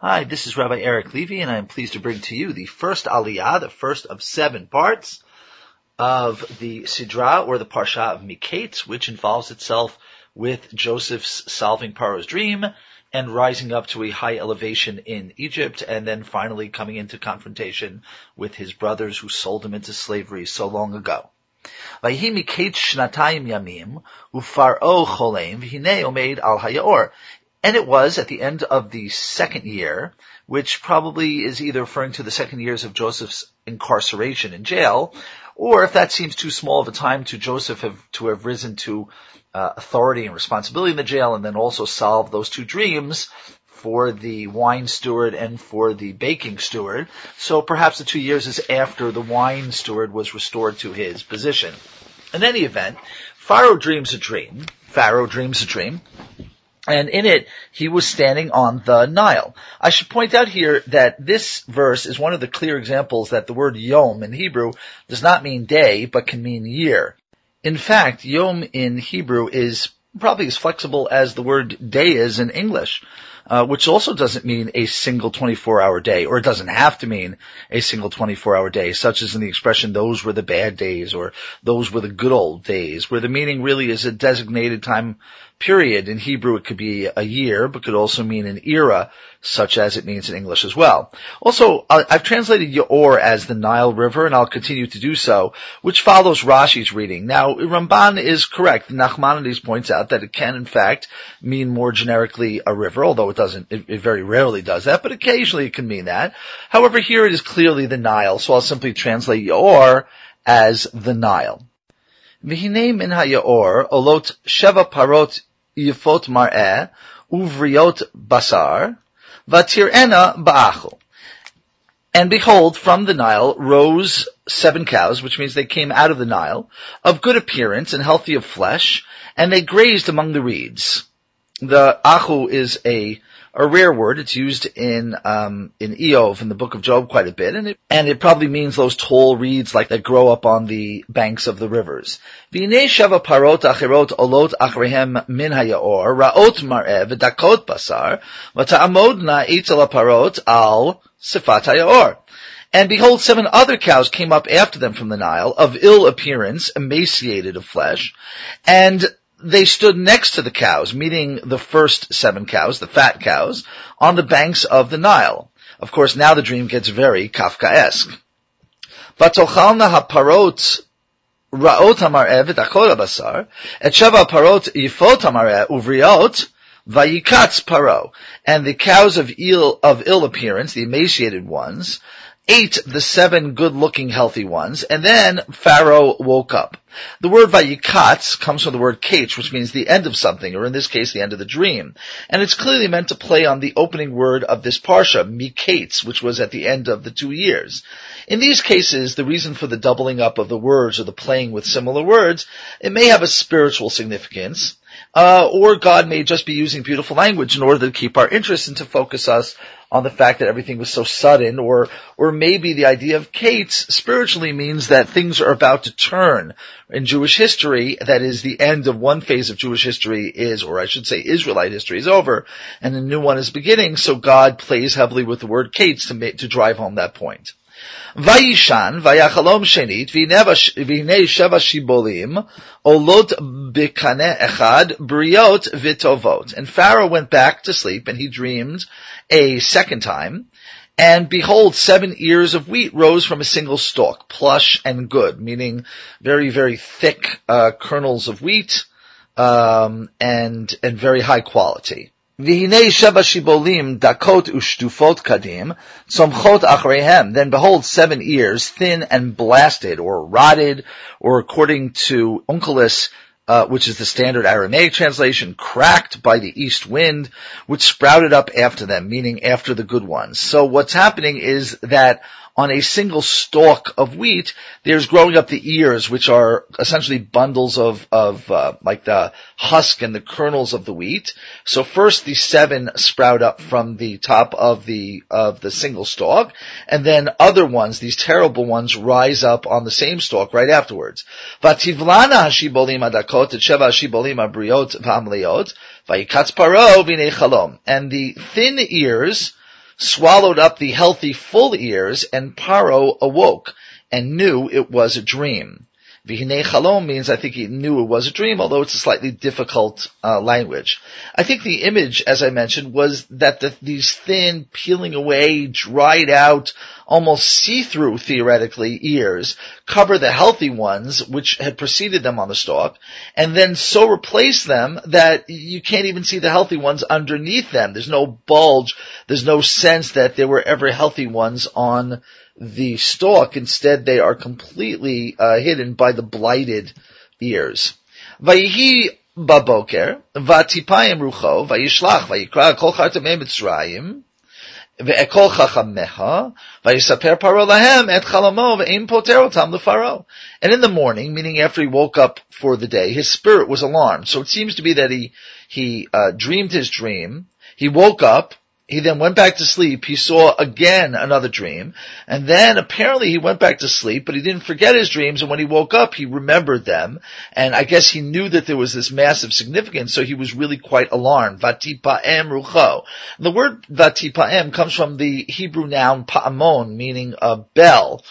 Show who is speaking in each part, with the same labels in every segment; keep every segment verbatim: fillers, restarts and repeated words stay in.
Speaker 1: Hi, this is Rabbi Eric Levy, and I am pleased to bring to you the first Aliyah, the first of seven parts of the Sidra, or the Parsha of Miketz, which involves itself with Joseph's solving Paro's dream and rising up to a high elevation in Egypt, and then finally coming into confrontation with his brothers who sold him into slavery so long ago. Vayhi Miketz shnatayim yamim, uFaro cholem, v'hinei omeid al hayaor. And it was at the end of the second year, which probably is either referring to the second years of Joseph's incarceration in jail, or if that seems too small of a time to Joseph have, to have risen to uh, authority and responsibility in the jail, and then also solve those two dreams for the wine steward and for the baking steward. So perhaps the two years is after the wine steward was restored to his position. In any event, Pharaoh dreams a dream. Pharaoh dreams a dream. And in it, he was standing on the Nile. I should point out here that this verse is one of the clear examples that the word yom in Hebrew does not mean day, but can mean year. In fact, yom in Hebrew is probably as flexible as the word day is in English, uh, which also doesn't mean a single twenty-four hour day, or it doesn't have to mean a single twenty-four hour day, such as in the expression, those were the bad days, or those were the good old days, where the meaning really is a designated time period. In Hebrew, it could be a year, but could also mean an era, such as it means in English as well. Also, I've translated Yaor as the Nile River, and I'll continue to do so, which follows Rashi's reading. Now, Ramban is correct. Nachmanides points out that it can, in fact, mean more generically a river, although it doesn't, it, it very rarely does that, but occasionally it can mean that. However, here it is clearly the Nile, so I'll simply translate Yaor as the Nile. V'hinei min ha'yaor olot sheva parot yifot mar'eh uvriot basar vatir'ena ba'achol. And behold, from the Nile rose seven cows, which means they came out of the Nile, of good appearance and healthy of flesh, and they grazed among the reeds. The achu is a a rare word. It's used in um in Eov, in the book of Job, quite a bit, and it and it probably means those tall reeds like that grow up on the banks of the rivers. V'hinei sheva parot acherot olot achrehem min hayaor ra'ot mar'eh v'dakot basar v'ta'amodna etzel parot al sifat hayaor. And behold, seven other cows came up after them from the Nile, of ill appearance, emaciated of flesh, and they stood next to the cows, meaning the first seven cows, the fat cows, on the banks of the Nile. Of course, now the dream gets very Kafkaesque. Vatochalna haparot ra'ot hamar'eh v'dakot basar, et sheva parot yifot hamar'eh uvriot vayikatz paro. And the cows of ill, of ill appearance, the emaciated ones, ate the seven good-looking, healthy ones, and then Pharaoh woke up. The word vayikatz comes from the word kach, which means the end of something, or in this case, the end of the dream. And it's clearly meant to play on the opening word of this parsha, miketz, which was at the end of the two years. In these cases, the reason for the doubling up of the words, or the playing with similar words, it may have a spiritual significance, uh, or God may just be using beautiful language in order to keep our interest and to focus us on the fact that everything was so sudden, or or maybe the idea of Kates spiritually means that things are about to turn. In Jewish history, that is, the end of one phase of Jewish history is, or I should say Israelite history is over, and a new one is beginning, so God plays heavily with the word Kates to make, to drive home that point. Vayishan, vayachalom shenit, v'hinei sheva shibolim, olot b'kaneh echad, briot v'tovot. And Pharaoh went back to sleep, and he dreamed a second time, and behold, seven ears of wheat rose from a single stalk, plush and good, meaning very, very thick uh, kernels of wheat, um, and and very high quality. V'hinei sheva shibolim dakot ushtufot kadim, tzomchot achreihem. Then behold, seven ears, thin and blasted, or rotted, or according to Onkelos, Uh, which is the standard Aramaic translation, cracked by the east wind, which sprouted up after them, meaning after the good ones. So what's happening is that on a single stalk of wheat, there's growing up the ears, which are essentially bundles of, of, uh, like the husk and the kernels of the wheat. So first the seven sprout up from the top of the, of the single stalk, and then other ones, these terrible ones, rise up on the same stalk right afterwards. Vativlana hashibolim adakot et sheva hashibolim abriot v'amleot vayikatz paro v'nei chalom. And the thin ears swallowed up the healthy full ears, and Paro awoke and knew it was a dream. V'hinei chalom means I think he knew it was a dream, although it's a slightly difficult uh, language. I think the image, as I mentioned, was that the, these thin, peeling away, dried out, almost see-through, theoretically, ears cover the healthy ones, which had preceded them on the stalk, and then so replace them that you can't even see the healthy ones underneath them. There's no bulge. There's no sense that there were ever healthy ones on the stalk. Instead, they are completely uh, hidden by the blighted ears. Vayihi baboker, vatipayim rucho, vayishlach, vayikra kol chartamei Mitzrayim, ve'ekol chachamecha, vayisaper paro lahem et chalamo, ve'im poter otam lefaro. And in the morning, meaning after he woke up for the day, his spirit was alarmed. So it seems to be that he, he uh, dreamed his dream, he woke up, he then went back to sleep. He saw again another dream. And then apparently he went back to sleep, but he didn't forget his dreams. And when he woke up, he remembered them. And I guess he knew that there was this massive significance, so he was really quite alarmed. Vatipa'em rucho. The word vatipa'em comes from the Hebrew noun pa'amon, meaning a bell.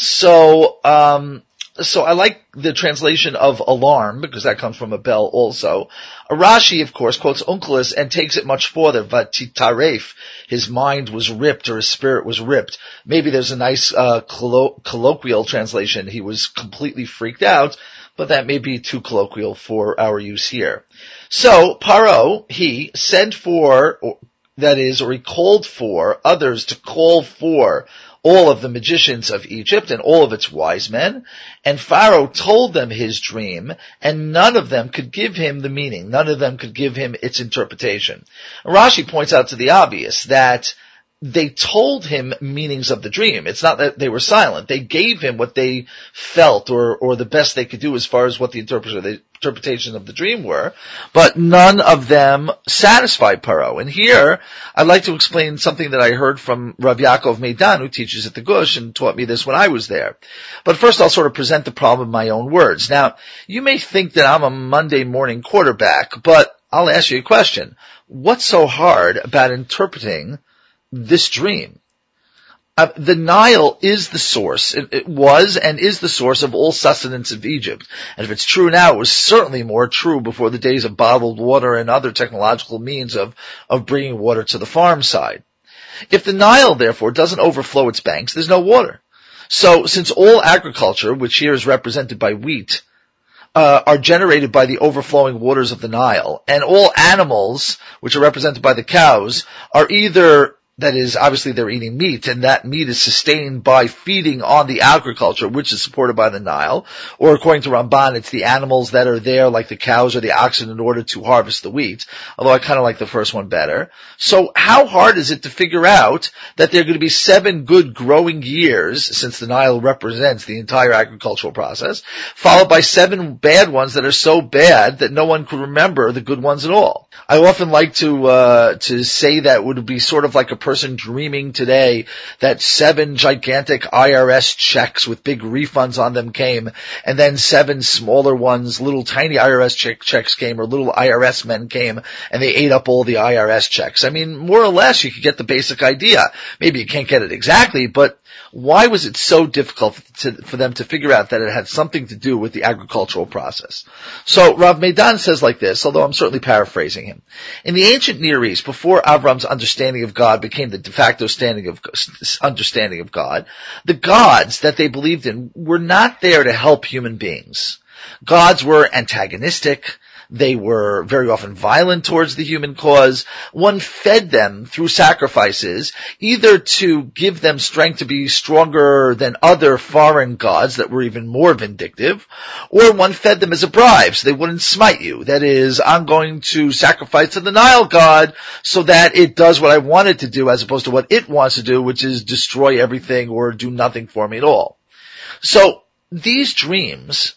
Speaker 1: So, um, So I like the translation of alarm, because that comes from a bell also. Rashi, of course, quotes Onkelos and takes it much further. Vatitaref, his mind was ripped, or his spirit was ripped. Maybe there's a nice uh, collo- colloquial translation. He was completely freaked out, but that may be too colloquial for our use here. So Paro, he sent for, or, that is, or he called for others to call for all of the magicians of Egypt and all of its wise men, and Pharaoh told them his dream, and none of them could give him the meaning. None of them could give him its interpretation. Rashi points out to the obvious that they told him meanings of the dream. It's not that they were silent. They gave him what they felt, or, or the best they could do as far as what the interpretation of the dream were, but none of them satisfied Paro. And here, I'd like to explain something that I heard from Rav Yaakov Meidan, who teaches at the Gush and taught me this when I was there. But first I'll sort of present the problem in my own words. Now, you may think that I'm a Monday morning quarterback, but I'll ask you a question. What's so hard about interpreting this dream? Uh, the Nile is the source. It, it was and is the source of all sustenance of Egypt. And if it's true now, it was certainly more true before the days of bottled water and other technological means of, of bringing water to the farm side. If the Nile, therefore, doesn't overflow its banks, there's no water. So, since all agriculture, which here is represented by wheat, Uh, are generated by the overflowing waters of the Nile, and all animals, which are represented by the cows, are either, that is, obviously they're eating meat, and that meat is sustained by feeding on the agriculture, which is supported by the Nile, or according to Ramban, it's the animals that are there, like the cows or the oxen, in order to harvest the wheat, although I kind of like the first one better. So how hard is it to figure out that there are going to be seven good growing years, since the Nile represents the entire agricultural process, followed by seven bad ones that are so bad that no one could remember the good ones at all? I often like to, uh, to say that it would be sort of like a person dreaming today that seven gigantic I R S checks with big refunds on them came, and then seven smaller ones, little tiny I R S check, checks came, or little I R S men came, and they ate up all the I R S checks. I mean, more or less, you could get the basic idea. Maybe you can't get it exactly, but why was it so difficult to, for them to figure out that it had something to do with the agricultural process? So Rav Meidan says like this, although I'm certainly paraphrasing him. In the ancient Near East, before Avram's understanding of God became the de facto standing of, understanding of God, the gods that they believed in were not there to help human beings. Gods were antagonistic. They were very often violent towards the human cause. One fed them through sacrifices, either to give them strength to be stronger than other foreign gods that were even more vindictive, or one fed them as a bribe so they wouldn't smite you. That is, I'm going to sacrifice to the Nile god so that it does what I want it to do as opposed to what it wants to do, which is destroy everything or do nothing for me at all. So these dreams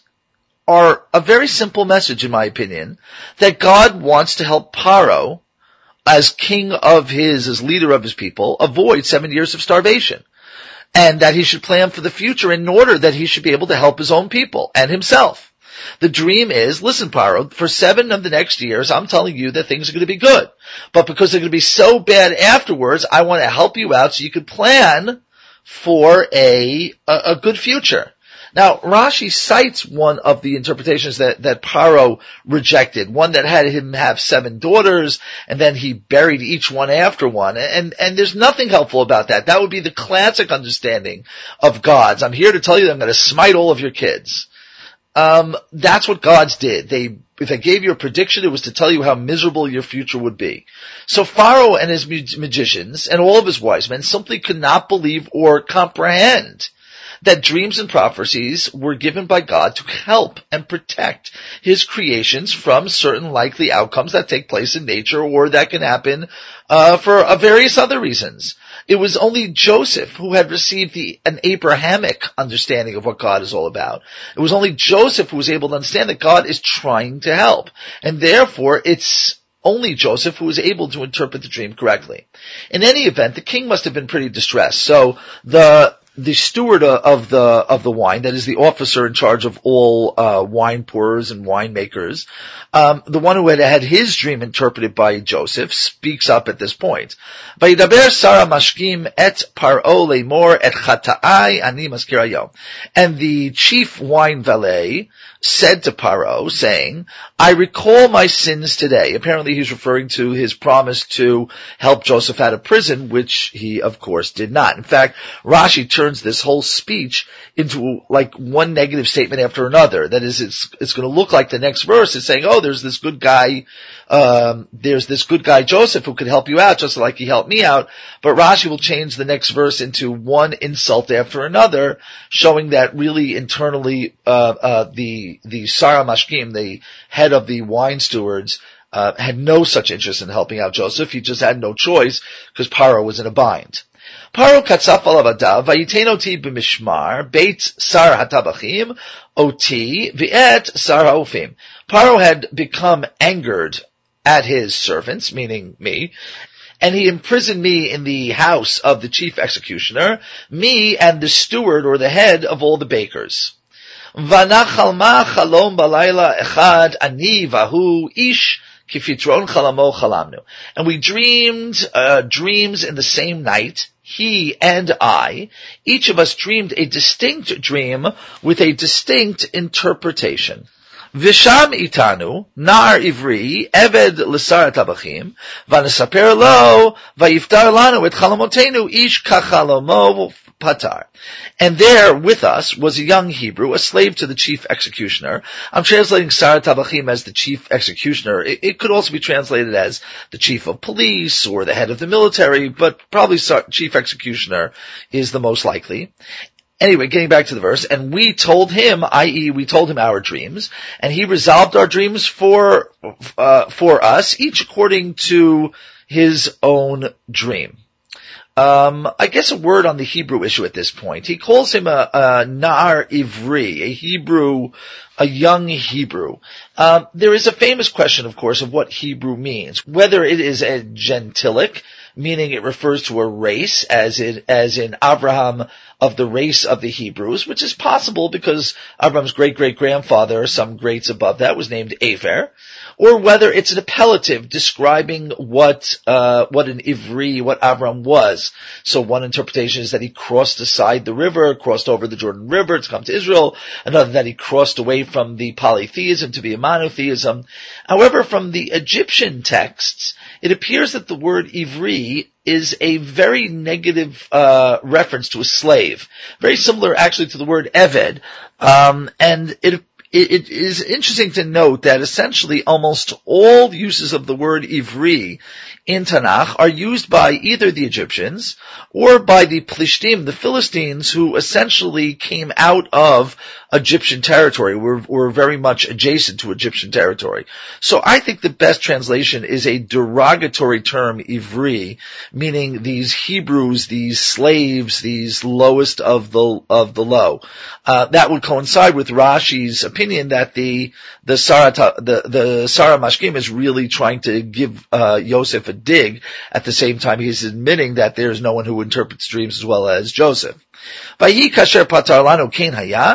Speaker 1: are a very simple message, in my opinion, that God wants to help Paro, as king of his, as leader of his people, avoid seven years of starvation. And that he should plan for the future in order that he should be able to help his own people and himself. The dream is, listen, Paro, for seven of the next years, I'm telling you that things are going to be good. But because they're going to be so bad afterwards, I want to help you out so you can plan for a, a, a good future. Now, Rashi cites one of the interpretations that, that Paro rejected, one that had him have seven daughters, and then he buried each one after one. And, and there's nothing helpful about that. That would be the classic understanding of gods. I'm here to tell you that I'm going to smite all of your kids. Um, that's what gods did. They, if they gave you a prediction, it was to tell you how miserable your future would be. So Pharaoh and his magicians and all of his wise men simply could not believe or comprehend that dreams and prophecies were given by God to help and protect his creations from certain likely outcomes that take place in nature or that can happen uh, for uh, various other reasons. It was only Joseph who had received the, an Abrahamic understanding of what God is all about. It was only Joseph who was able to understand that God is trying to help. And therefore, it's only Joseph who was able to interpret the dream correctly. In any event, the king must have been pretty distressed. So the The steward of the of the wine, that is the officer in charge of all uh wine pourers and winemakers, um, the one who had had his dream interpreted by Joseph, speaks up at this point. Vayidaber Sarah mashkim et paro leimor et chata'ai ani maskirayo. And the chief wine valet said to Paro, saying, I recall my sins today. Apparently he's referring to his promise to help Joseph out of prison, which he, of course, did not. In fact, Rashi turns this whole speech into like one negative statement after another. That is, it's, it's going to look like the next verse is saying, oh, there's this good guy, um, there's this good guy Joseph who could help you out just like he helped me out. But Rashi will change the next verse into one insult after another, showing that really internally, uh, uh, the, the Sarah Mashkim, the head of the wine stewards, uh, had no such interest in helping out Joseph. He just had no choice because Paro was in a bind. Paro katzaf alav adav, vayitein oti b'mishmar, beit sar hatabachim, oti, v'et sar ha'ofim. Paro had become angered at his servants, meaning me, and he imprisoned me in the house of the chief executioner, me and the steward or the head of all the bakers. V'nachalma chalom balayla echad ani vahu ish kifitron chalamo chalamnu. And we dreamed uh, dreams in the same night, he and I. Each of us dreamed a distinct dream with a distinct interpretation. Visham itanu, nar ivri, eved l'sar tabachim, v'nesaper lo, v'yiftar lanu et chalamotenu, ish kachalomo patar. And there with us was a young Hebrew, a slave to the chief executioner. I'm translating Sar Tabachim as the chief executioner. It, it could also be translated as the chief of police or the head of the military, but probably chief executioner is the most likely. Anyway, getting back to the verse, and we told him, that is we told him our dreams, and he resolved our dreams for, uh, for us, each according to his own dream. Um, I guess a word on the Hebrew issue at this point. He calls him a, a Nar Ivri, a Hebrew, a young Hebrew. Um, there is a famous question, of course, of what Hebrew means. Whether it is a gentilic, meaning it refers to a race, as in, as in Abraham of the race of the Hebrews, which is possible because Abraham's great-great-grandfather, some greats above that, was named Aver, or whether it's an appellative describing what, uh, what an Ivri, what Abraham was. So one interpretation is that he crossed aside the river, crossed over the Jordan River to come to Israel. Another that he crossed away from the polytheism to be a monotheism. However, from the Egyptian texts, it appears that the word Ivri is a very negative uh reference to a slave. Very similar actually to the word Eved. Um and it It, it is interesting to note that essentially almost all uses of the word Ivri in Tanakh are used by either the Egyptians or by the Plishtim, the Philistines, who essentially came out of Egyptian territory, were, were very much adjacent to Egyptian territory. So I think the best translation is a derogatory term, Ivri, meaning these Hebrews, these slaves, these lowest of the, of the low. Uh, that would coincide with Rashi's opinion that the, the Sarah, the, the Sarah Mashkim is really trying to give, uh, Yosef a dig. At the same time, he's admitting that there's no one who interprets dreams as well as Joseph. Vayi kasher patar lanu kein haya,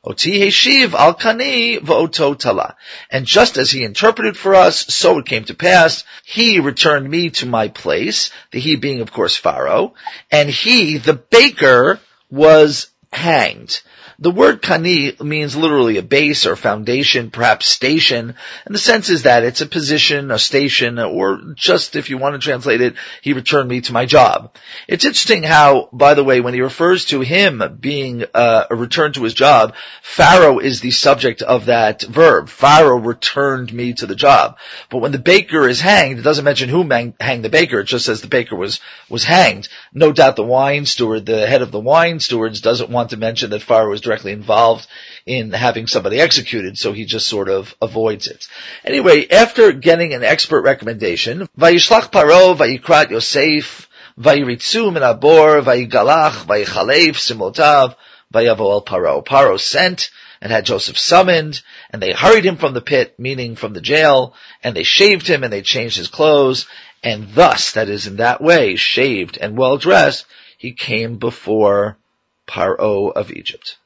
Speaker 1: Oti heshiv al kani v'oto tala. And just as he interpreted for us, so it came to pass. He returned me to my place, the he being, of course, Pharaoh, and he, the baker, was hanged. The word kani means literally a base or foundation, perhaps station, and the sense is that it's a position, a station, or just, if you want to translate it, he returned me to my job. It's interesting how, by the way, when he refers to him being uh, a return to his job, Pharaoh is the subject of that verb. Pharaoh returned me to the job. But when the baker is hanged, it doesn't mention who hang, hanged the baker, it just says the baker was, was hanged. No doubt the wine steward, the head of the wine stewards, doesn't want to mention that Pharaoh was directly involved in having somebody executed, so he just sort of avoids it. Anyway, after getting an expert recommendation, Vayishlach Paro, Vayikrat Yosef, Vayiritzu min Abor, Vayigalach, Vayichalef, Simotav, Vayavo el Paro. Paro sent and had Joseph summoned, and they hurried him from the pit, meaning from the jail, and they shaved him and they changed his clothes, and thus, that is in that way, shaved and well dressed, he came before Paro of Egypt.